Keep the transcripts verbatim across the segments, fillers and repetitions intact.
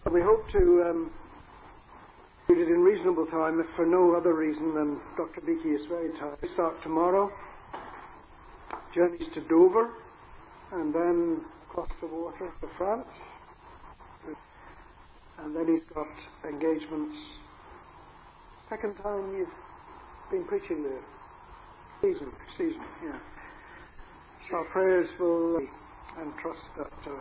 We hope to um, do it in reasonable time, if for no other reason than Doctor Beakey is very tired. We start tomorrow, journeys to Dover, and then across the water to France. And then he's got engagements. Second time you've been preaching there. Season, season, yeah. So our prayers will and trust that uh,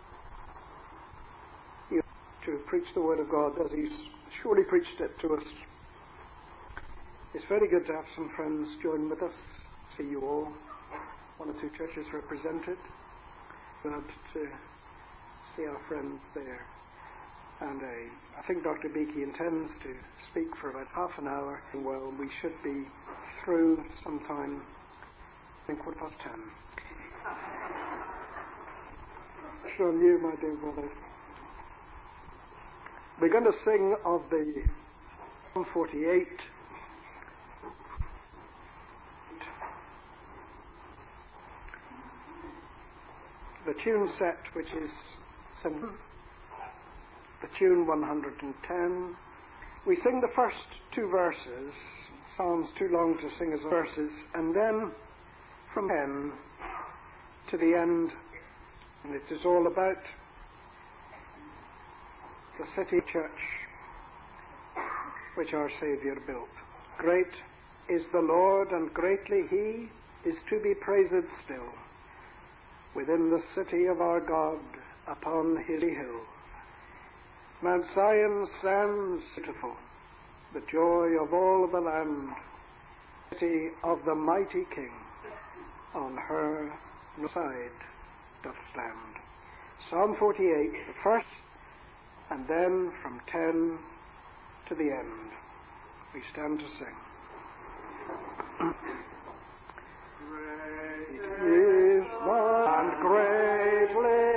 you to preach the Word of God as He's surely preached it to us. It's very good to have some friends join with us. See you all. One or two churches represented. Glad to see our friends there. And uh, I think Doctor Beakey intends to speak for about half an hour. Well, we should be through sometime, I think, quarter past ten. From you, my dear brother. We're going to sing of the Psalm forty-eight. The tune set, which is seven. The tune one hundred ten. We sing the first two verses. Psalm's too long to sing as verses. And then from ten to the end. And it is all about the city church which our Saviour built. Great is the Lord, and greatly He is to be praised still, within the city of our God, upon His hill. Mount Zion stands beautiful, the joy of all the land, city of the mighty King, on her side doth stand. Psalm forty-eight, the first, and then from ten to the end. We stand to sing. Great is the and greatly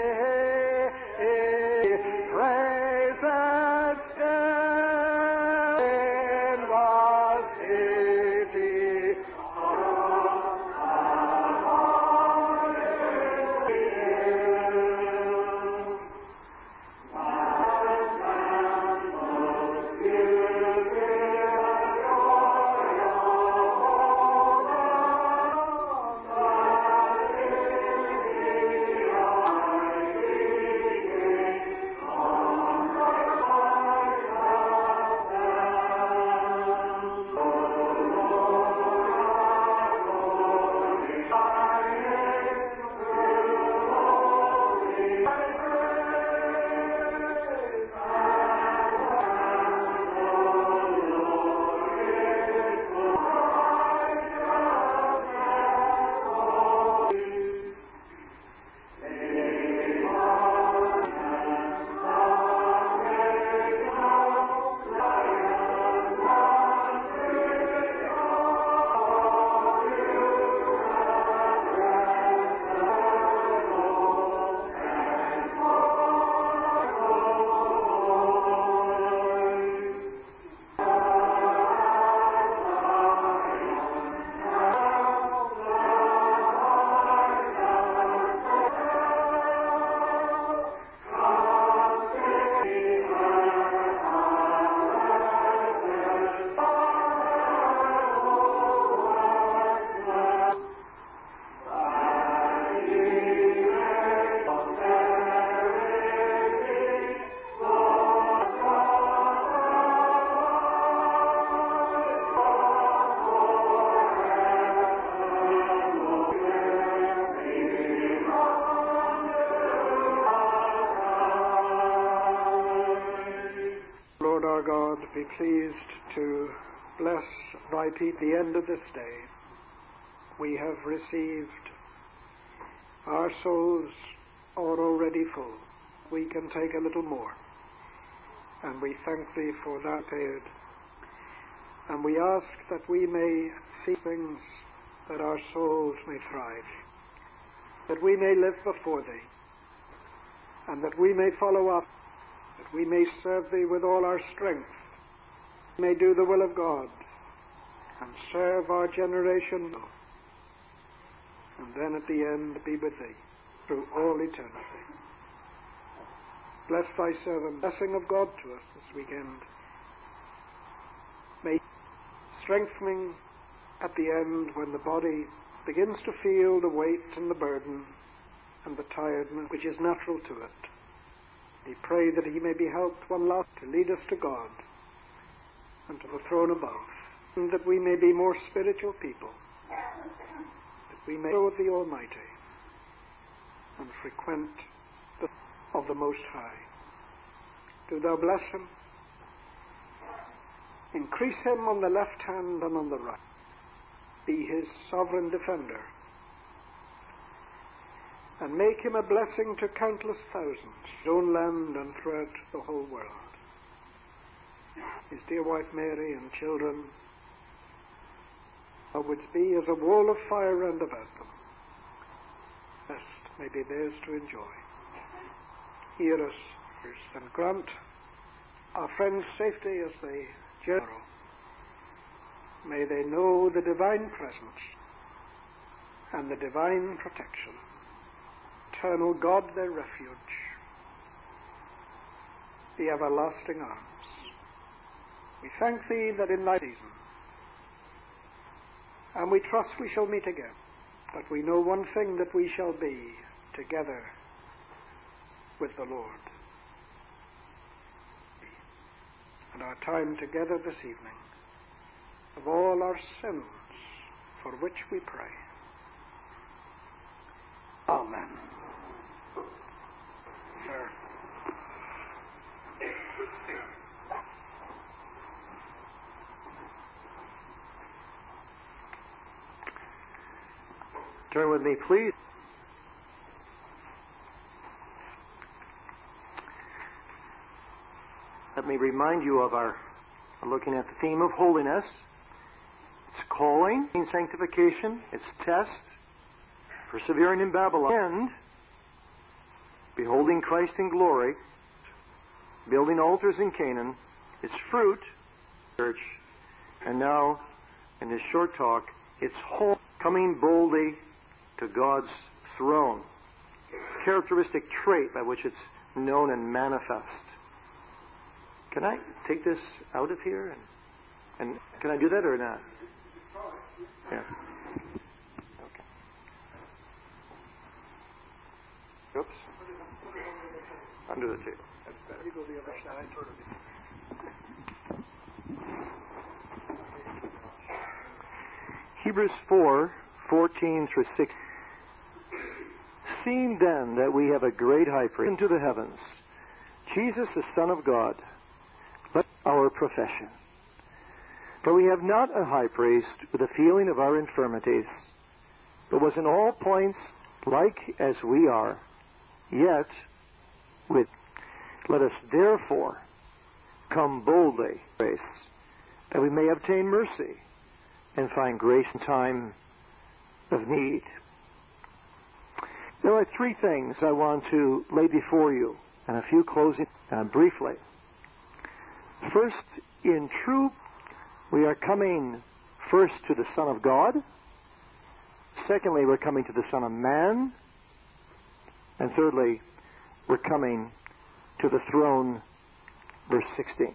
be pleased to bless thy people. At the end of this day, we have received, our souls are already full. We can take a little more, and we thank thee for that aid. And we ask that we may see things, that our souls may thrive, that we may live before thee, and that we may follow up, that we may serve thee with all our strength, may do the will of God, and serve our generation, and then at the end be with thee through all eternity. Bless thy servant. Blessing of God to us this weekend. May strengthening at the end when the body begins to feel the weight and the burden and the tiredness which is natural to it. We pray that he may be helped one last to lead us to God and to the throne above, and that we may be more spiritual people, that we may know the Almighty and frequent the of the Most High. Do thou bless him, increase him on the left hand and on the right, be his sovereign defender, and make him a blessing to countless thousands, his own land and throughout the whole world. His dear wife Mary and children, thou wouldst be as a wall of fire round about them. Best may be theirs to enjoy. Hear us and grant our friends safety as they journey. May they know the divine presence and the divine protection. Eternal God, their refuge, the everlasting arms. We thank thee that in thy season, and we trust we shall meet again, but we know one thing, that we shall be together with the Lord. And our time together this evening, of all our sins for which we pray. Amen. Sir. Turn with me, please. Let me remind you of our looking at the theme of holiness. It's calling, sanctification, it's test, persevering in Babylon, and beholding Christ in glory, building altars in Canaan, its fruit, church, and now, in this short talk, it's whole, coming boldly to God's throne. Characteristic trait by which it's known and manifest. Can I take this out of here? And, and can I do that or not? Yeah. Okay. Oops. Under the table. That's better. You go the other side. Hebrews four, fourteen through sixteen. Seeing then that we have a great high priest into the heavens, Jesus the Son of God, let our profession. For we have not a high priest with the feeling of our infirmities, but was in all points like as we are, yet with. Let us therefore come boldly, grace, that we may obtain mercy and find grace in time of need. There are three things I want to lay before you, and a few closing uh, briefly. First, in truth, we are coming first to the Son of God. Secondly, we're coming to the Son of Man. And thirdly, we're coming to the throne, verse sixteen.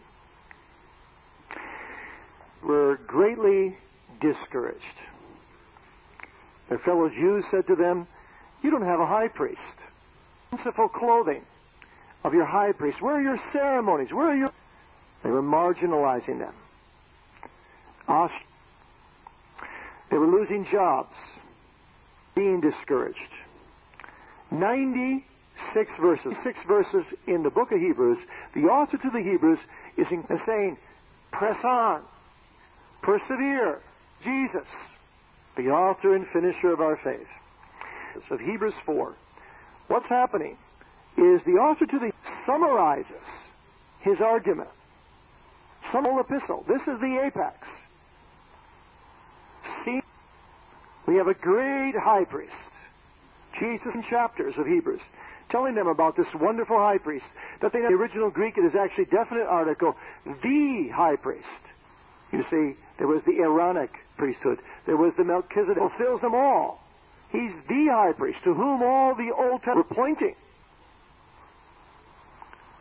We're greatly discouraged. Their fellow Jews said to them, "You don't have a high priest. Fanciful clothing of your high priest. Where are your ceremonies? Where are your..." They were marginalizing them. They were losing jobs, being discouraged. ninety-six verses, six verses in the book of Hebrews. The author to the Hebrews is saying, press on, persevere, Jesus, the author and finisher of our faith. Of Hebrews four. What's happening is the author to the summarizes his argument. Some whole epistle. This is the apex. See, we have a great high priest. Jesus in chapters of Hebrews, telling them about this wonderful high priest. That they know in the original Greek, it is actually definite article, the high priest. You see, there was the Aaronic priesthood. There was the Melchizedek. Fulfills them all. He's the high priest to whom all the Old Testament were pointing.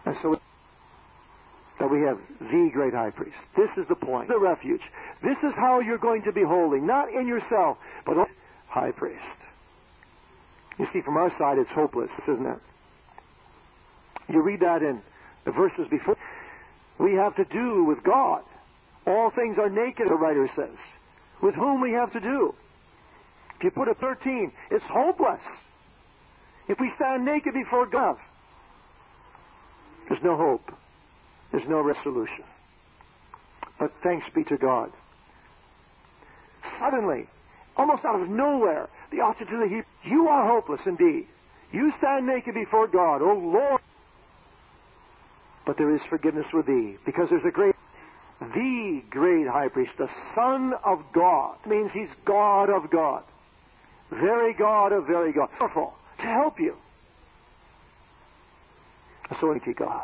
And so that we have the great high priest. This is the point. The refuge. This is how you're going to be holding. Not in yourself, but high priest. You see, from our side, it's hopeless, isn't it? You read that in the verses before. We have to do with God. All things are naked, the writer says. With whom we have to do. If you put a thirteen, it's hopeless. If we stand naked before God, there's no hope. There's no resolution. But thanks be to God. Suddenly, almost out of nowhere, the author to the Hebrews, you are hopeless indeed. You stand naked before God, O Lord. But there is forgiveness with thee, because there's a great, the great high priest, the Son of God. It means he's God of God. Very God of very God. Powerful to help you. So to God.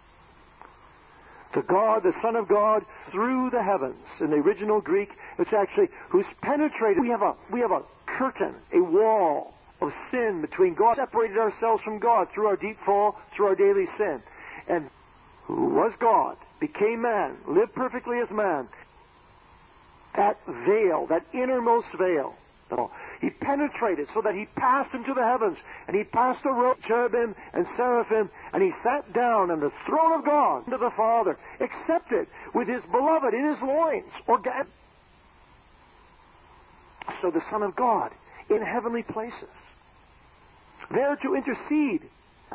To God, the Son of God, through the heavens. In the original Greek, it's actually who's penetrated. We have a we have a curtain, a wall of sin between God. Separated ourselves from God through our deep fall, through our daily sin. And who was God, became man, lived perfectly as man. That veil, that innermost veil, he penetrated so that he passed into the heavens, and he passed the road, cherubim and seraphim, and he sat down on the throne of God to the Father, accepted with his beloved in his loins. Organ- so the Son of God in heavenly places, there to intercede.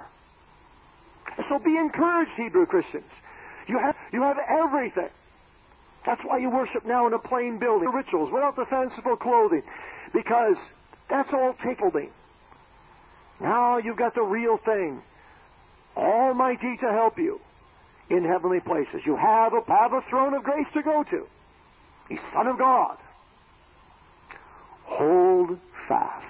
So be encouraged, Hebrew Christians. You have you have everything. That's why you worship now in a plain building, rituals, without the fanciful clothing, because that's all taking. Now you've got the real thing, Almighty to help you in heavenly places. You have a, have a throne of grace to go to. He's Son of God. Hold fast.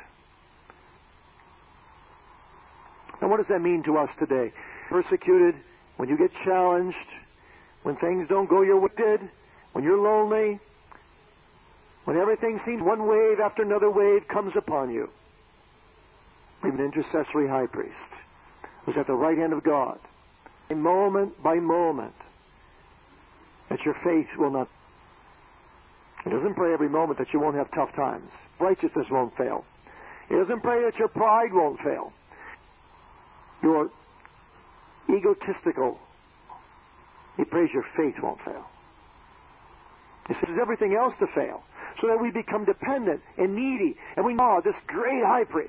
Now what does that mean to us today? Persecuted, when you get challenged, when things don't go your way, did, when you're lonely, when everything seems one wave after another wave comes upon you. We have an intercessory high priest who's at the right hand of God. Moment by moment, that your faith will not. He doesn't pray every moment that you won't have tough times. Righteousness won't fail. He doesn't pray that your pride won't fail. Your egotistical. He prays your faith won't fail. He says everything else to fail, so that we become dependent and needy, and we know this great high priest.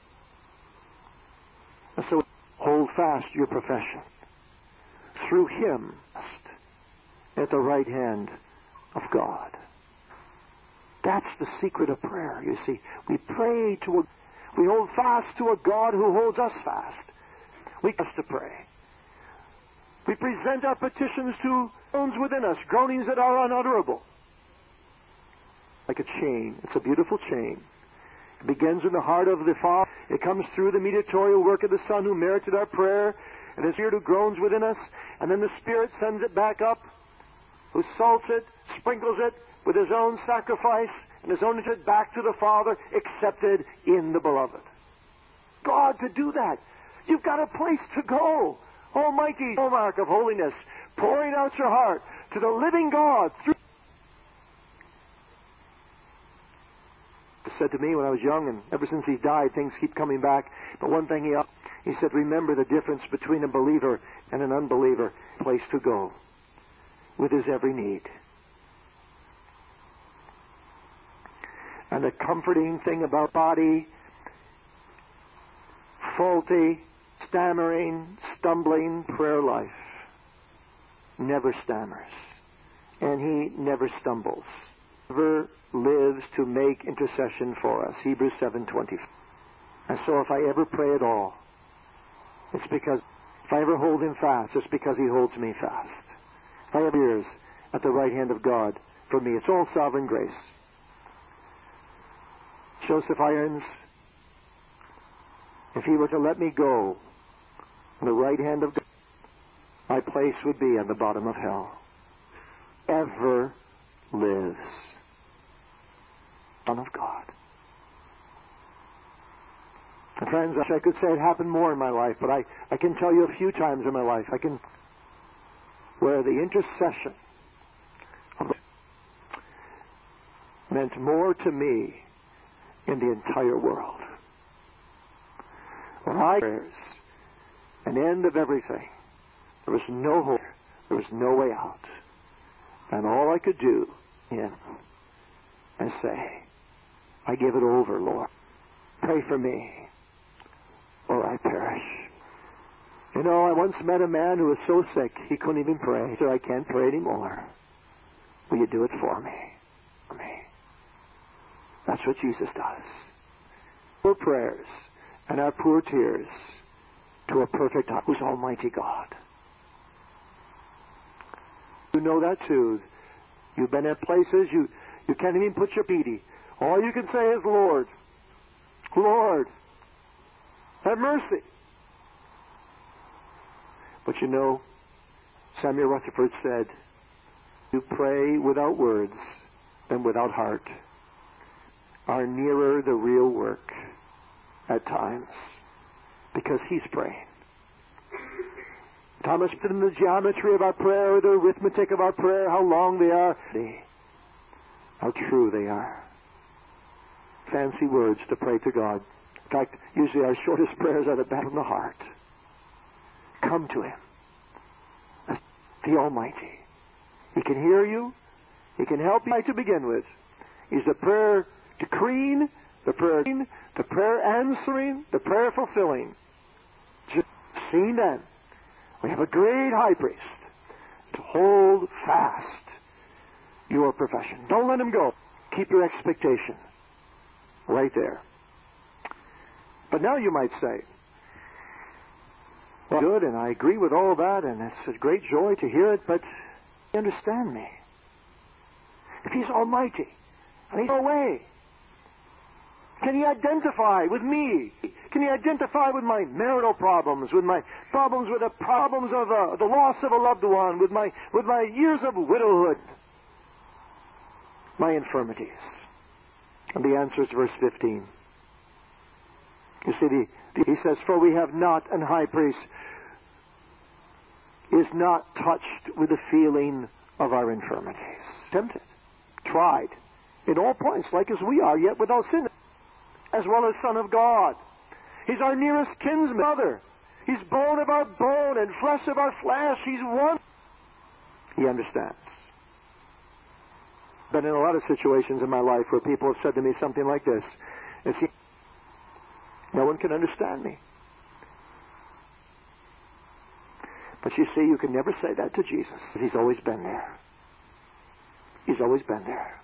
And so hold fast your profession. Through him, at the right hand of God. That's the secret of prayer, you see. We pray to a, we hold fast to a God who holds us fast. We have to pray. We present our petitions to groans within us, groanings that are unutterable. Like a chain. It's a beautiful chain. It begins in the heart of the Father. It comes through the mediatorial work of the Son who merited our prayer, and the Spirit who groans within us, and then the Spirit sends it back up, who salts it, sprinkles it with his own sacrifice, and his own it back to the Father, accepted in the Beloved. God, to do that, you've got a place to go. Almighty hallmark of holiness, pouring out your heart to the living God. Through he said to me when I was young, and ever since he died, things keep coming back. But one thing he he said, remember the difference between a believer and an unbeliever. Place to go with his every need. And the comforting thing about body, faulty, stammering, stumbling prayer life, never stammers, and he never stumbles, never lives to make intercession for us. Hebrews seven twenty. And so if I ever pray at all, it's because if I ever hold him fast, it's because he holds me fast. If I ever years at the right hand of God for me, it's all sovereign grace. Joseph Irons, if he were to let me go on the right hand of God, my place would be at the bottom of hell. Ever lives. Son of God. And friends, I could say it happened more in my life, but I, I can tell you a few times in my life I can where the intercession of the meant more to me in the entire world. When I prayers, an end of everything, there was no hope, there was no way out. And all I could do in and say, I give it over, Lord. Pray for me, or I perish. You know, I once met a man who was so sick he couldn't even pray. He said, I can't pray anymore. Will you do it for me? For me. That's what Jesus does. Our prayers and our poor tears to a perfect God, who's Almighty God. You know that too. You've been at places you, you can't even put your feet. All you can say is, Lord, Lord, have mercy. But you know, Samuel Rutherford said, you pray without words and without heart are nearer the real work at times, because he's praying. Thomas put in the geometry of our prayer, the arithmetic of our prayer, how long they are, how true they are. Fancy words to pray to God. In fact, usually our shortest prayers are the best from the heart. Come to him, as the Almighty. He can hear you. He can help you to begin with. He's the prayer decreeing, the prayer the prayer answering, the prayer fulfilling. Just seeing then, we have a great high priest to hold fast your profession. Don't let him go. Keep your expectation right there. But now you might say, well, good, and I agree with all that, and it's a great joy to hear it, but you understand me. If he's Almighty, and he's away, can he identify with me? Can he identify with my marital problems, with my problems with the problems of uh, the loss of a loved one, with my with my years of widowhood, my infirmities? And the answer is verse fifteen. You see, the, the, he says, for we have not an high priest is not touched with the feeling of our infirmities. Tempted, tried, in all points, like as we are, yet without sin, as well as Son of God. He's our nearest kinsman, brother. He's bone of our bone and flesh of our flesh. He's one. He understands. Been in a lot of situations in my life where people have said to me something like this. And see, no one can understand me. But you see, you can never say that to Jesus. He's always been there. He's always been there.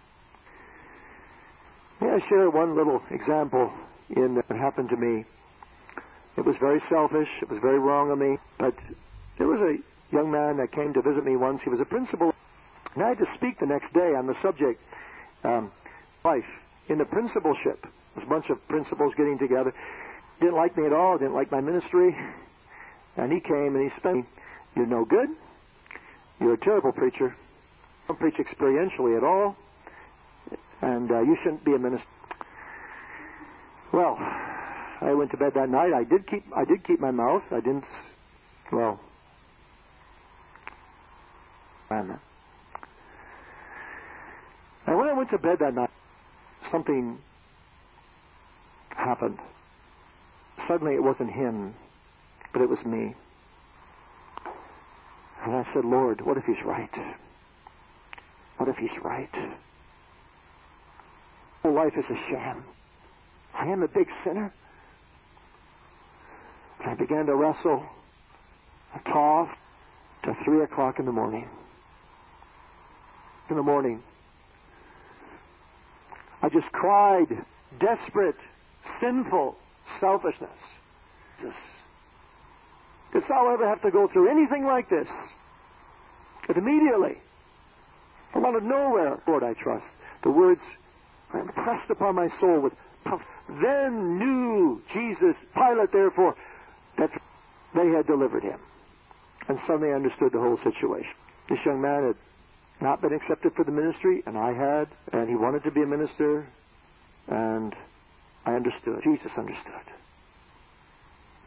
May I share one little example in that happened to me? It was very selfish. It was very wrong of me. But there was a young man that came to visit me once. He was a principal. And I had to speak the next day on the subject, um, life in the principalship. There was a bunch of principals getting together. Didn't like me at all. Didn't like my ministry. And he came and he spent, you're no good. You're a terrible preacher. You don't preach experientially at all. And uh, you shouldn't be a minister. Well, I went to bed that night. I did keep I did keep my mouth. I didn't, well, and when I went to bed that night, something happened. Suddenly it wasn't him, but it was me. And I said, Lord, what if he's right? What if he's right? Whole life is a sham. I am a big sinner. And I began to wrestle, and toss, to three o'clock in the morning. In the morning, I just cried, desperate, sinful selfishness. Just, did Saul ever have to go through anything like this? But immediately, from out of nowhere, Lord, I trust, the words are impressed upon my soul with puff. Then knew Jesus, Pilate, therefore, that they had delivered him. And suddenly I understood the whole situation. This young man had not been accepted for the ministry, and I had, and he wanted to be a minister, and I understood. Jesus understood.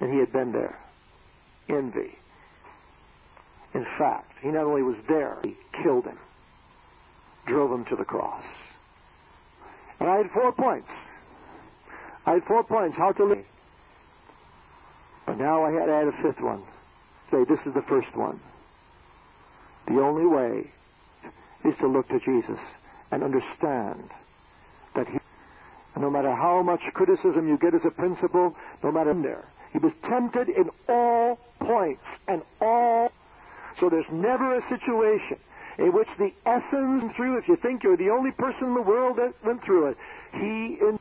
And he had been there. Envy. In fact, he not only was there, he killed him. Drove him to the cross. And I had four points. I had four points how to live. But now I had to add a fifth one. Say, this is the first one. The only way is to look to Jesus and understand that he, no matter how much criticism you get as a principle, no matter there, he was tempted in all points and all. So there's never a situation in which the essence through, if you think you're the only person in the world that went through it, he in.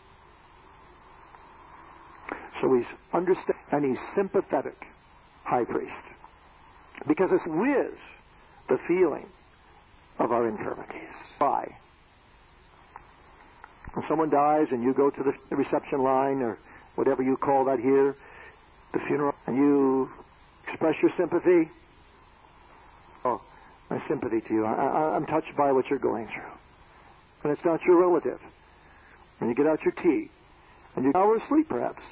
So he's understand and he's sympathetic, high priest, because it's with the feeling of our infirmities. Why? When someone dies and you go to the reception line or whatever you call that here, the funeral, and you express your sympathy. Oh, my sympathy to you. I, I, I'm touched by what you're going through. And it's not your relative. And you get out your tea. And you're hours asleep, perhaps.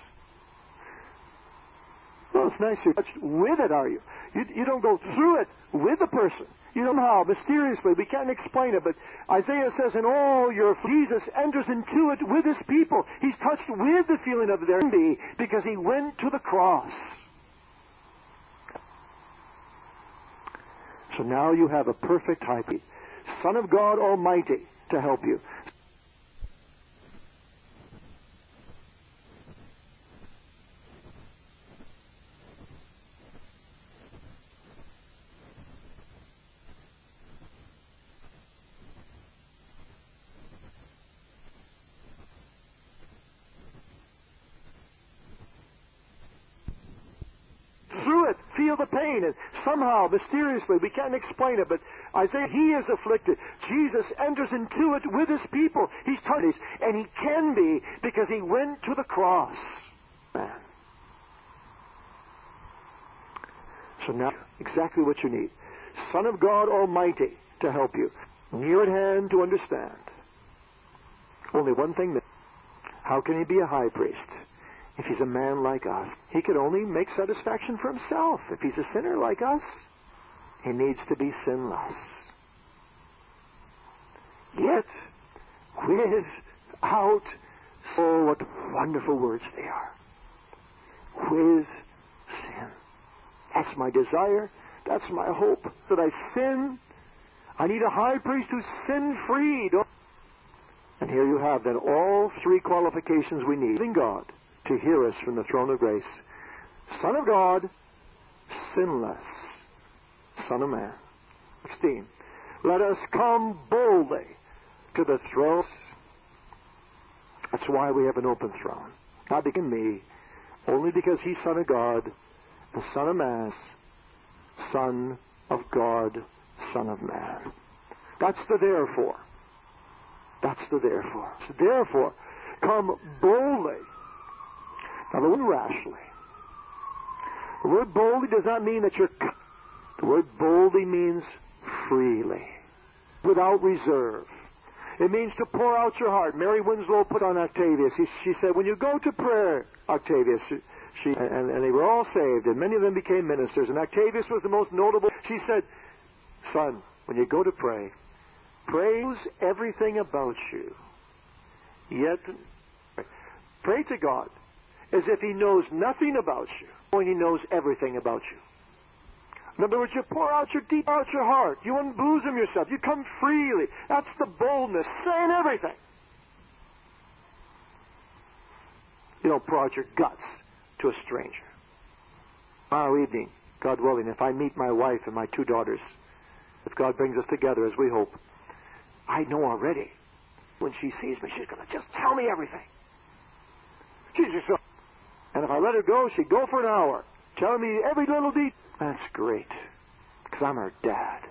Well, it's nice you're touched with it, are you? You, you don't go through it with the person. You don't know how, mysteriously. We can't explain it, but Isaiah says, in all your Jesus enters into it with his people. He's touched with the feeling of their envy because he went to the cross. So now you have a perfect high priest, Son of God Almighty, to help you. Feel the pain, and somehow, mysteriously, we can't explain it, but Isaiah, he is afflicted. Jesus enters into it with his people. He's touched, and he can be because he went to the cross. Man. So now, exactly what you need. Son of God Almighty to help you. Near at hand to understand. Only one thing. How can he be a high priest? If he's a man like us, he could only make satisfaction for himself. If he's a sinner like us, he needs to be sinless. Yet, without, oh, what wonderful words they are. With sin. That's my desire. That's my hope. That I sin. I need a high priest who's sin-free. And here you have then all three qualifications we need in God to hear us from the throne of grace. Son of God, sinless, Son of Man. sixteen. Let us come boldly to the throne. That's why we have an open throne. Not because of me, only because he's Son of God, the Son of Man, Son of God, Son of Man. That's the therefore. That's the therefore. So therefore, come boldly. Now, the word rashly. The word boldly does not mean that you're... The word boldly means freely, without reserve. It means to pour out your heart. Mary Winslow put on Octavius. He, she said, when you go to prayer, Octavius, she, she and, and they were all saved, and many of them became ministers, and Octavius was the most notable. She said, son, when you go to pray, praise everything about you. Yet, pray to God as if he knows nothing about you, when he knows everything about you. In other words, you pour out your deep out your heart. You unbosom yourself. You come freely. That's the boldness, saying everything. You don't pour out your guts to a stranger. Tomorrow evening, God willing, if I meet my wife and my two daughters, if God brings us together as we hope, I know already, when she sees me, she's going to just tell me everything. She's just so... And if I let her go, she'd go for an hour, telling me every little detail. That's great, because I'm her dad.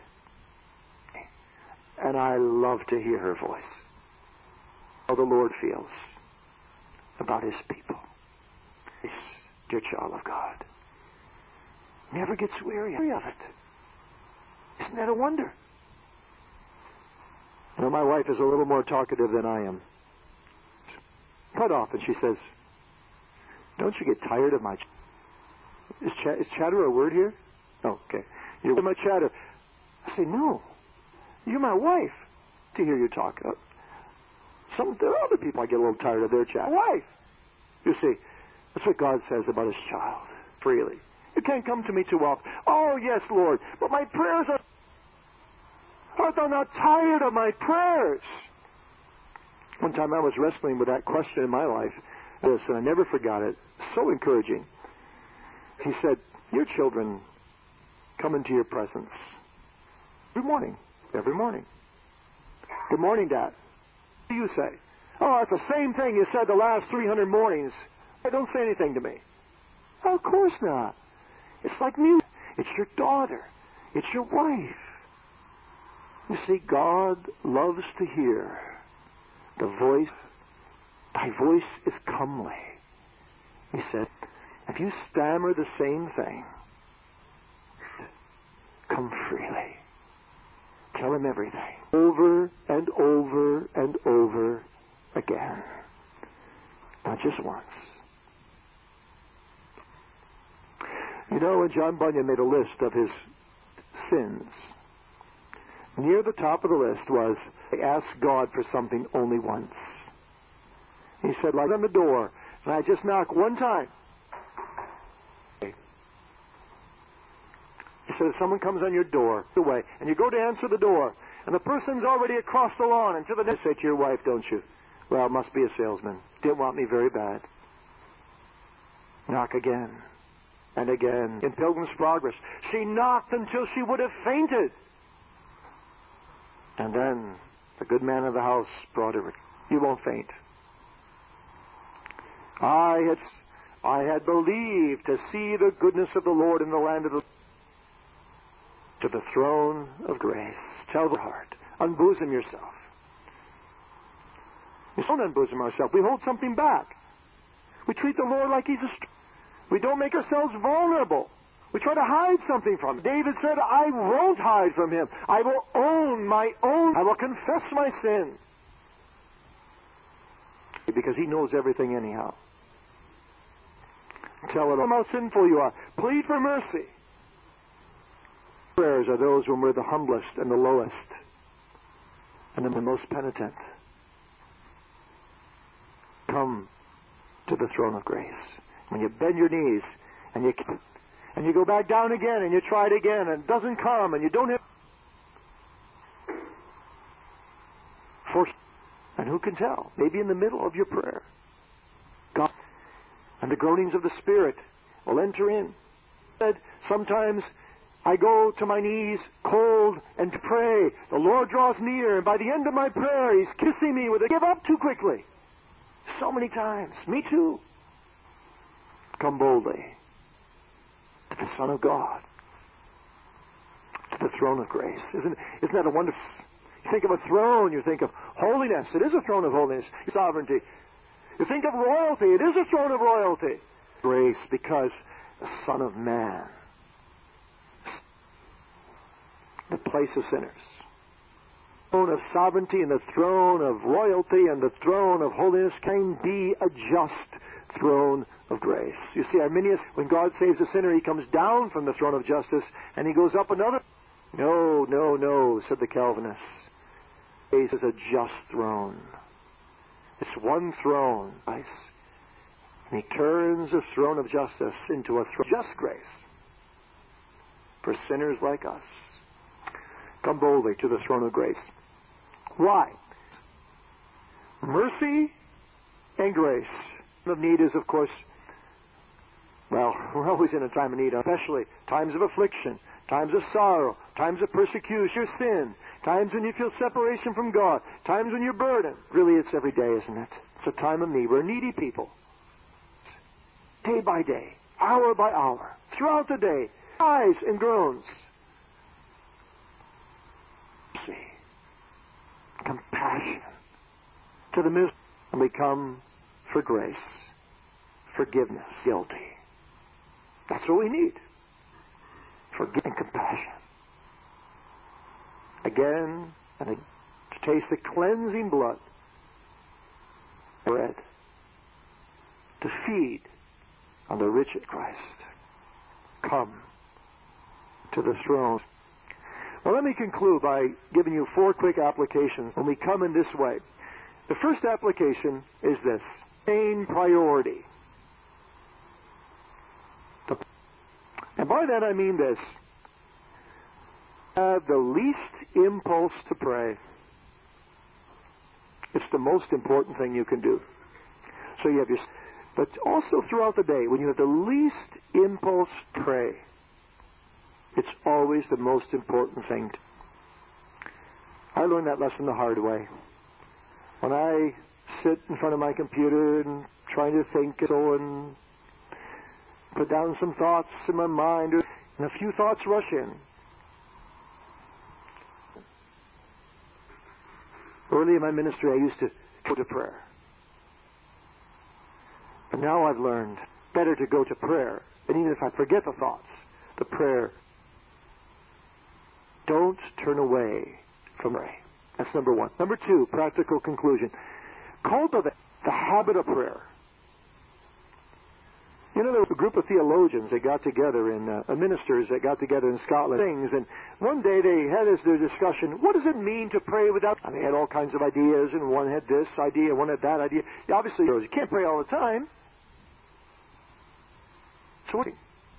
And I love to hear her voice. How the Lord feels about his people. This dear child of God never gets weary of it. Isn't that a wonder? You know, my wife is a little more talkative than I am. Quite often she says, don't you get tired of my... Ch-? Is, ch- is chatter a word here? Oh, okay. You're my chatter. I say, no. You're my wife. To hear you talk. Uh, some there are other people I get a little tired of their chat. Wife. You see, that's what God says about His child. Freely. You can't come to me too often. Oh, yes, Lord, but my prayers are... Art thou not tired of my prayers? One time I was wrestling with that question in my life, this, and I never forgot it. So encouraging. He said, your children come into your presence every morning. Every morning. Good morning, Dad. What do you say? Oh, it's the same thing you said the last three hundred mornings. Hey, don't say anything to me. Oh, of course not. It's like me. It's your daughter. It's your wife. You see, God loves to hear the voice. Thy voice is comely. He said, if you stammer the same thing, come freely. Tell Him everything. Over and over and over again. Not just once. You know, when John Bunyan made a list of his sins, near the top of the list was, I asked God for something only once. He said, like on the door, and I just knock one time. He said, if someone comes on your door, away, and you go to answer the door, and the person's already across the lawn, and to the next, say to your wife, don't you? Well, it must be a salesman. Didn't want me very bad. Knock again. And again. In Pilgrim's Progress, she knocked until she would have fainted. And then the good man of the house brought her. You won't faint. I had, I had believed to see the goodness of the Lord in the land of the... To the throne of grace. Tell the heart. Unbosom yourself. We don't unbosom ourselves. We hold something back. We treat the Lord like He's a... St- we don't make ourselves vulnerable. We try to hide something from Him. David said, I won't hide from Him. I will own my own. I will confess my sin. Because He knows everything anyhow. Tell Him how sinful you are. Plead for mercy. Prayers are those when we're the humblest and the lowest and the most penitent. Come to the throne of grace. When you bend your knees and you and you go back down again and you try it again and it doesn't come and you don't have force, and who can tell? Maybe in the middle of your prayer, God and the groanings of the Spirit will enter in. Sometimes I go to my knees cold and pray. The Lord draws near, and by the end of my prayer, He's kissing me with a give up too quickly. So many times. Me too. Come boldly to the Son of God, to the throne of grace. Isn't, isn't that a wonderful... You think of a throne, you think of holiness. It is a throne of holiness, sovereignty. You think of royalty. It is a throne of royalty. Grace, because the Son of Man, the place of sinners. The throne of sovereignty and the throne of royalty and the throne of holiness can be a just throne of grace. You see, Arminius, when God saves a sinner, He comes down from the throne of justice and He goes up another. No, no, no, said the Calvinists. Grace is a just throne. It's one throne. And He turns the throne of justice into a throne of just grace for sinners like us. Come boldly to the throne of grace. Why? Mercy and grace. Of need is, of course, well, we're always in a time of need, especially times of affliction, times of sorrow, times of persecution, your sin, times when you feel separation from God, times when you're burdened. Really, it's every day, isn't it? It's a time of need. We're needy people. Day by day, hour by hour, throughout the day, cries and groans. See, compassion to the miserable, and we come for grace, forgiveness, guilty. That's what we need. Forgiveness and compassion. Again and again, to taste the cleansing blood, bread, to feed on the rich of Christ. come to the throne. Well, let me conclude by giving you four quick applications when we come in this way. The first application is this: main priority. And by that I mean this: have the least impulse to pray. It's the most important thing you can do. So you have your, but also throughout the day, when you have the least impulse to pray, it's always the most important thing. I learned that lesson the hard way. When I sit in front of my computer and trying to think so and put down some thoughts in my mind, and a few thoughts rush in. Early in my ministry, I used to go to prayer. But now I've learned better to go to prayer. And even if I forget the thoughts, the prayer, don't turn away from prayer. That's number one. Number two, practical conclusion. Cultivate the habit of prayer. You know, there was a group of theologians that got together, and uh, ministers that got together in Scotland, things, and one day they had as their discussion, what does it mean to pray without... And they had all kinds of ideas, and one had this idea, one had that idea. Obviously, you can't pray all the time. So what?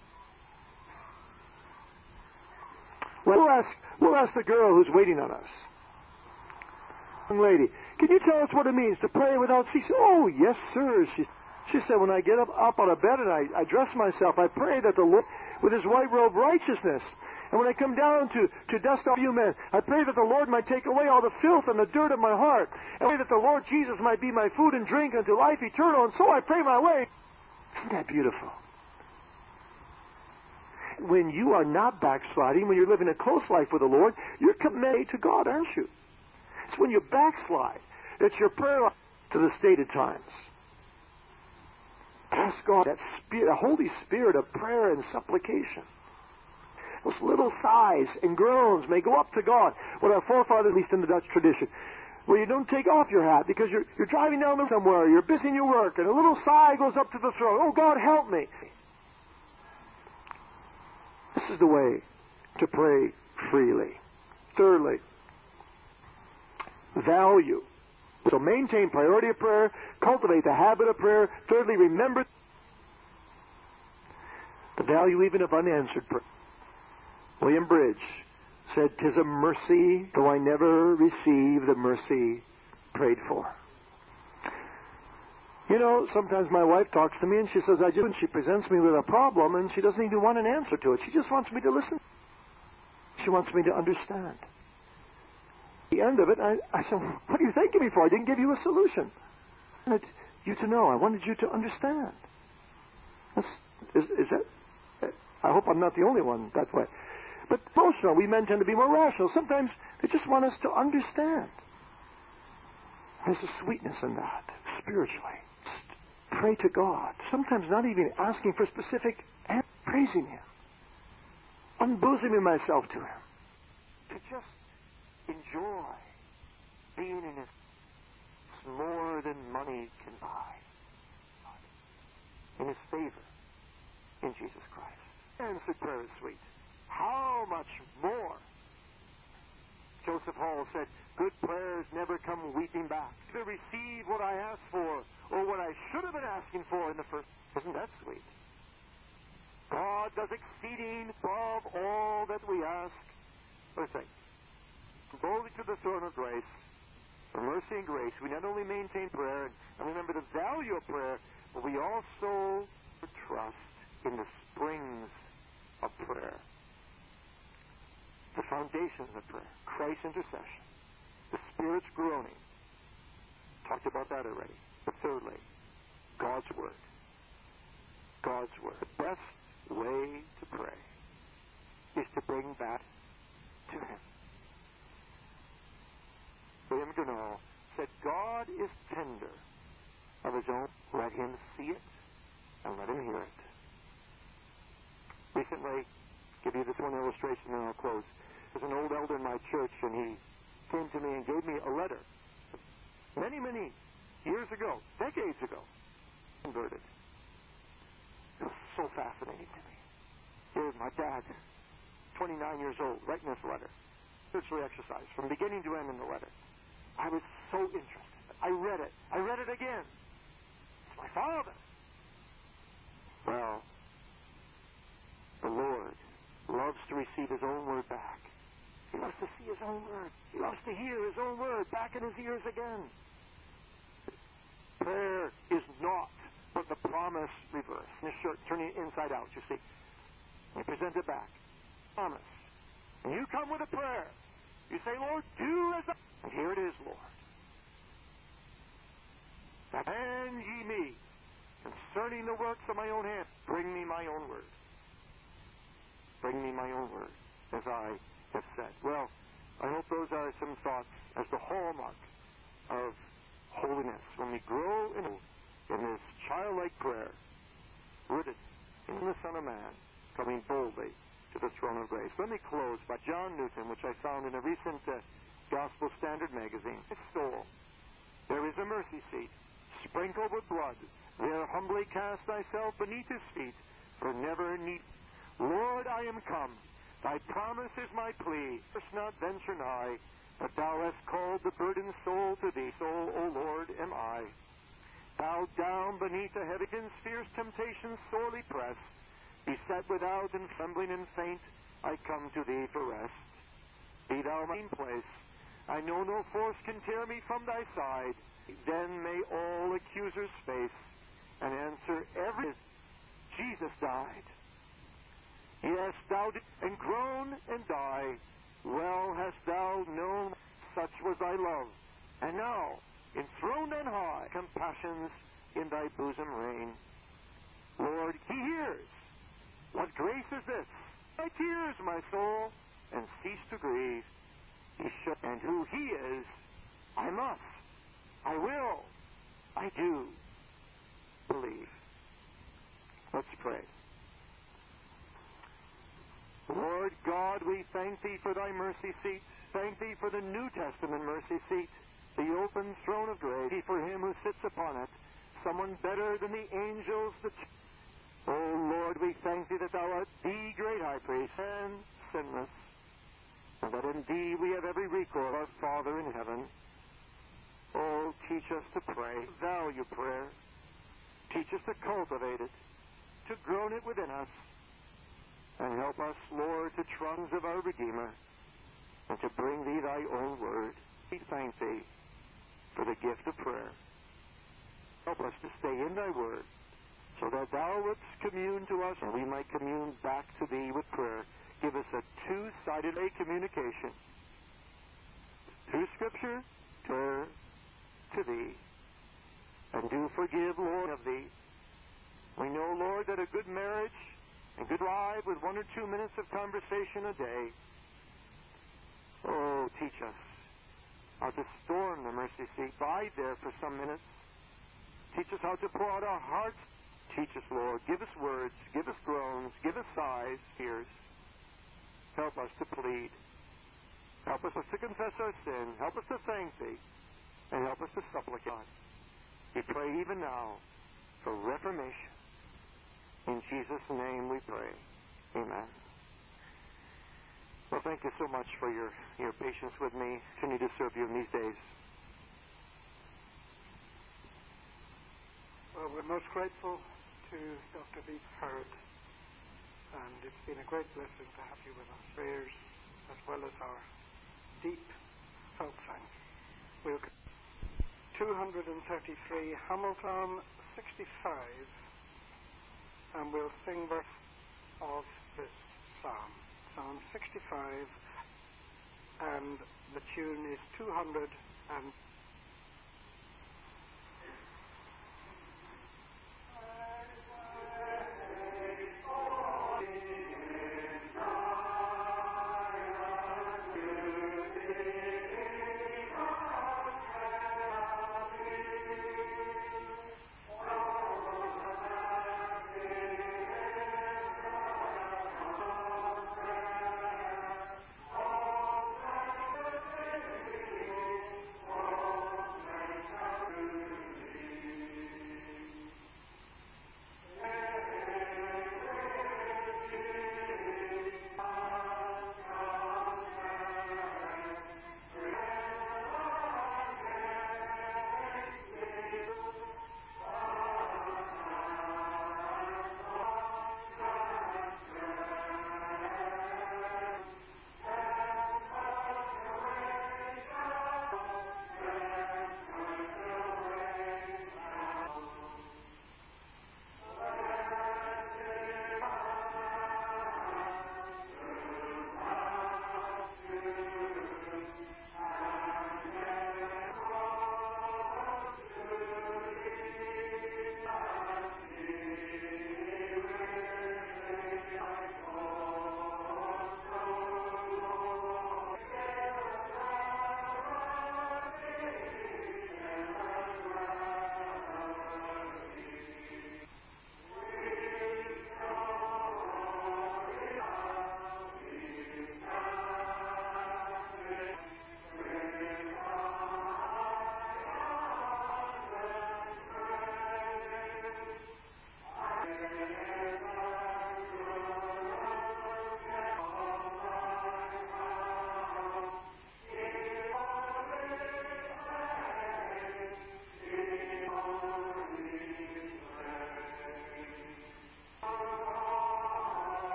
Well, we'll ask, we'll ask the girl who's waiting on us. Young lady, can you tell us what it means to pray without ceasing? Oh, yes, sir. She, she said, when I get up, up out of bed and I, I dress myself, I pray that the Lord, with his white robe, righteousness. And when I come down to, to dust off you men, I pray that the Lord might take away all the filth and the dirt of my heart. And I pray that the Lord Jesus might be my food and drink unto life eternal. And so I pray my way. Isn't that beautiful? When you are not backsliding, when you're living a close life with the Lord, you're committed to God, aren't you? It's when you backslide that your prayer life to the stated times. Ask God, that spirit, the Holy Spirit of prayer and supplication. Those little sighs and groans may go up to God. What our forefathers, at least in the Dutch tradition, where you don't take off your hat because you're, you're driving down the road somewhere, you're busy in your work, and a little sigh goes up to the throne. Oh, God, help me. This is the way to pray freely. Thirdly, value. So maintain priority of prayer, cultivate the habit of prayer. Thirdly, remember the value even of unanswered prayer. William Bridge said, "'Tis a mercy, though I never receive the mercy prayed for." You know, sometimes my wife talks to me and she says, I just, and she presents me with a problem and she doesn't even want an answer to it. She just wants me to listen. She wants me to understand. At the end of it, I, I said, what are you thanking me for? I didn't give you a solution. I wanted you to know. I wanted you to understand. That's, is, is that, I hope I'm not the only one that way. But emotional, we men tend to be more rational. Sometimes they just want us to understand. There's a sweetness in that, spiritually. Just pray to God. Sometimes not even asking for specific answers, praising Him. Unbosoming myself to Him. To just enjoy being in His more than money can buy. In His favor. In Jesus Christ. Answered prayer is sweet. How much more? Joseph Hall said, good prayers never come weeping back to receive what I asked for or what I should have been asking for in the first. Isn't that sweet? God does exceeding above all that we ask. What do I say? Boldly to the throne of grace, for mercy and grace, we not only maintain prayer and remember the value of prayer, but we also trust in the springs of prayer. The foundations of prayer, Christ's intercession, the Spirit's groaning. Talked about that already. But thirdly, God's Word. God's Word. The best way to pray is to bring that to Him. William Gurnall said, God is tender of His own. Let Him see it and let Him hear it. Recently, give you this one illustration and I'll close. There's an old elder in my church, and he came to me and gave me a letter many, many years ago, decades ago, converted. It was so fascinating to me. Here's my dad, twenty-nine years old, writing this letter. Spiritually exercised from beginning to end in the letter. I was so interested. I read it. I read it again. It's my father. Well, the Lord loves to receive his own word back. He loves to see his own word. He loves to hear his own word back in his ears again. Prayer is not but the promise reversed. In this shirt, turning it inside out, you see. You present it back. Promise. And you come with a prayer. You say, Lord, do as I... And here it is, Lord. And ye me, concerning the works of my own hand, bring me my own word. Bring me my own word, as I have said. Well, I hope those are some thoughts as the hallmark of holiness. When we grow in, in this childlike prayer, rooted in the Son of Man, coming boldly to the throne of grace. Let me close by John Newton, which I found in a recent uh, Gospel Standard magazine. His soul, there is a mercy seat, sprinkled with blood. There humbly cast thyself beneath his feet, for never need. Lord, I am come. Thy promise is my plea. First not venture nigh, but thou hast called the burdened soul to thee. So, O Lord, am I. Bowed down beneath the heaven's fierce temptations sorely pressed, beset without and trembling and faint, I come to thee for rest. Be thou my place. I know no force can tear me from thy side. Then may all accusers face and answer every... Jesus died. Yes, thou didst and groan and die. Well hast thou known such was thy love. And now, enthroned on high, compassions in thy bosom reign. Lord, he hears. What grace is this? My tears, my soul, and cease to grieve. He should, and who he is, I must, I will, I do believe. Let's pray. Lord God, we thank thee for thy mercy seat. Thank thee for the New Testament mercy seat, the open throne of grace. Thank thee for him who sits upon it, someone better than the angels that... Oh, Lord, we thank thee that thou art the great high priest and sinless, and that in thee we have every recourse, our Father in heaven. Oh, teach us to pray, value prayer. Teach us to cultivate it, to grow it within us, and help us, Lord, to trust of our Redeemer, and to bring thee thy own word. We thank thee for the gift of prayer. Help us to stay in thy word, so that thou wouldst commune to us, and we might commune back to thee with prayer. Give us a two-sided a communication. Through Scripture, prayer to thee. And do forgive, Lord, of thee. We know, Lord, that a good marriage and good life with one or two minutes of conversation a day. Oh, teach us how to storm the mercy seat, bide there for some minutes. Teach us how to pour out our hearts. Teach us, Lord. Give us words. Give us groans. Give us sighs, tears. Help us to plead. Help us to confess our sin. Help us to thank thee. And help us to supplicate. We pray even now for reformation. In Jesus' name we pray. Amen. Well, thank you so much for your, your patience with me. Continue to serve you in these days. Well, we're most grateful to Doctor Beat Hurd, and it's been a great blessing to have you with us. Prayers as well as our deep folk thanks. We'll two hundred thirty-three, Hamilton sixty-five, and we'll sing verse of this psalm. Psalm sixty-five, and the tune is two hundred and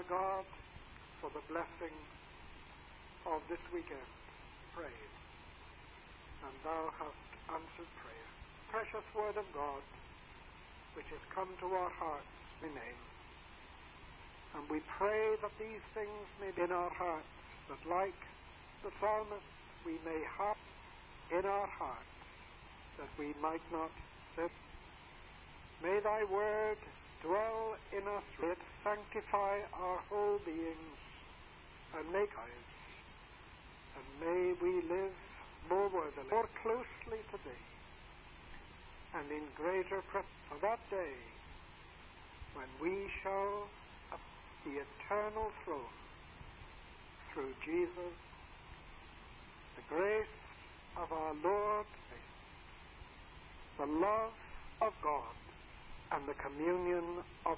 our God, for the blessing of this weekend. Pray. And thou hast answered prayer. Precious word of God, which has come to our hearts in thy name. And we pray that these things may be in our hearts, that like the psalmist we may have in our hearts, that we might not sin. May thy word dwell in us, may it sanctify our whole beings and make us, and may we live more worthily, more closely to thee, and in greater presence for that day when we shall approach the eternal throne through Jesus, the grace of our Lord, the love of God, and the communion of